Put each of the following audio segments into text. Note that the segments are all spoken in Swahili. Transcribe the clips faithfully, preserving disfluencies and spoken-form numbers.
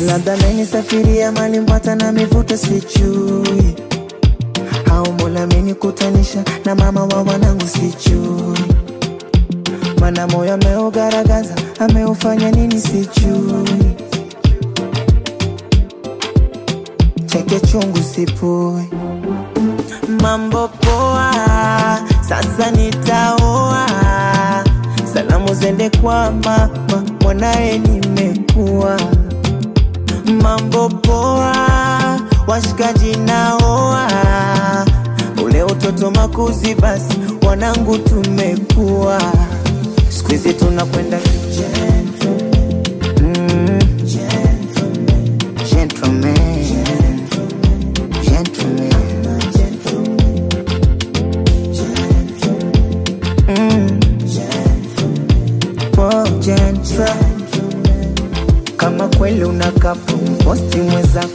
Labda menisafiria mali mpata na mivuto sijui, au Mola menikutanisha na mama wa wanangu sijui, mana moyo ameugaragaza ameufanya nini sijui, cheke chungu sipui. Mambo poa, sasa nitaoa, salamu zende kwa mama, mwanae nimekuwa. Mambo poa, washikaji naoa, ule utoto makuzi basi wanangu tumekuwa. Squeeze tunakwenda gentleman, mm. Gentleman, gentleman, gentleman, mm. Oh, gentleman. Kama kweli unakapo posti mwezako,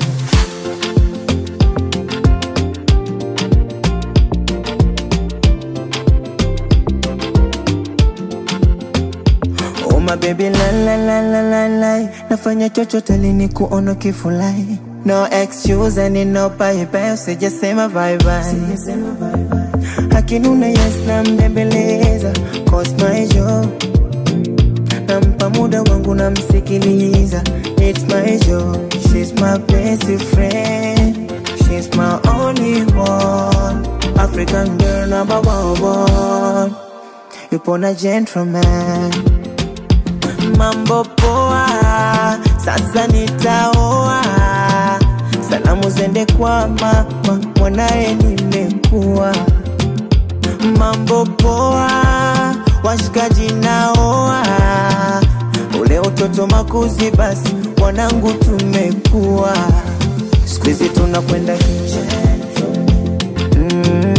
oh my baby la la la la la la, nafanya chochote lini kuona kifulai. No excuse and no bye bye, usijasema bye bye. Hakinuna yes na mbebeleza, cause my job, nampa muda wangu na msikiliza. It's my job, she's my best friend, she's my only one, African girl number one, yupo na gentleman. Mambo poa, sasa nitaoa, salamu zende kwa mama, mwanae nimekuwa. Mambo poa, washikaji naoa, ule utoto makuzi basi wanangu tumekuwa. Squeeze tunakwenda gentleman, mm.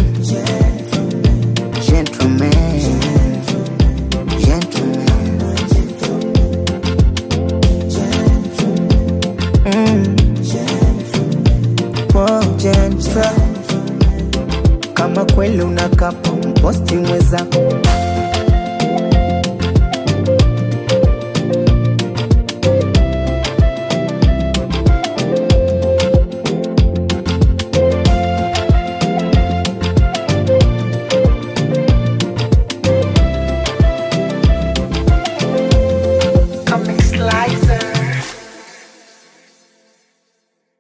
Gentleman, gentleman, mm. Oh, gentleman. Kama kweli unakapo posti mwezako.